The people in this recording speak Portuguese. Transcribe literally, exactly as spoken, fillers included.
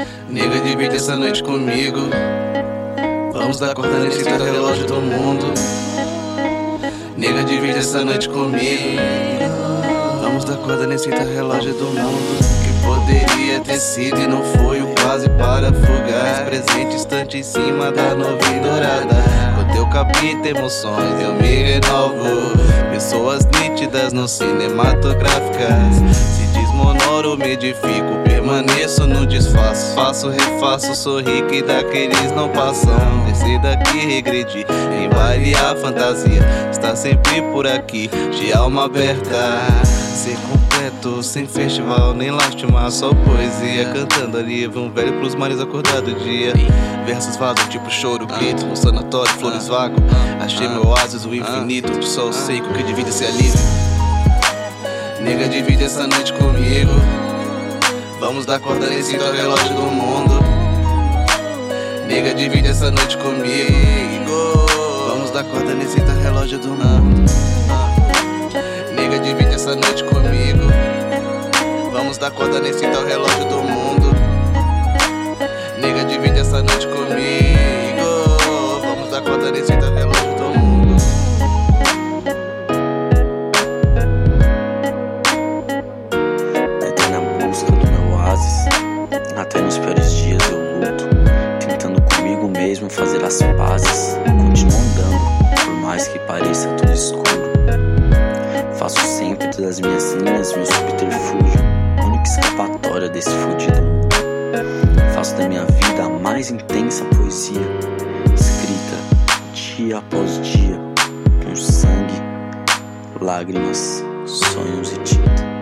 Nega, divide essa noite comigo. Vamos dar corda nesse teu relógio do mundo. Nega, divide essa noite comigo. Vamos dar corda nesse teu relógio do mundo. Que poderia ter sido e não foi o quase para afogar. Presente instante em cima da nuvem dourada. Com teu capítulo emoções eu me renovo. Pessoas nítidas não cinematográficas. Se desmonoro, me edifico, permaneço no disfarce. Faço, refaço, sorri que daqueles não passam. Descer daqui, regredir, em baile a fantasia está sempre por aqui, de alma aberta. Ser completo, sem festival, nem lástima, só poesia. Cantando alívio, um velho pros mares acordado dia. Versos vazam tipo choro, grito, no sanatório, flores vago. Achei meu oásis, o infinito, de sol seco que divide esse alívio. Nega, divide essa noite comigo. Vamos dar corda nesse teu relógio do mundo. Nega, divide essa noite comigo. Vamos dar corda nesse teu relógio do mundo. Nega, divide essa noite comigo. Vamos dar corda nesse teu relógio do mundo. Nega, divide essa noite comigo. Vamos dar corda nesse teu relógio do mundo. Na eterna busca do meu oásis, até nos piores dias eu luto, tentando comigo mesmo fazer as pazes. Continuo andando, por mais que pareça tudo escuro. Faço sempre das minhas linhas meu subterfúgio, única escapatória desse fudido mundo. Faço da minha vida a mais intensa poesia, escrita dia após dia, com sangue, lágrimas, sonhos e tinta.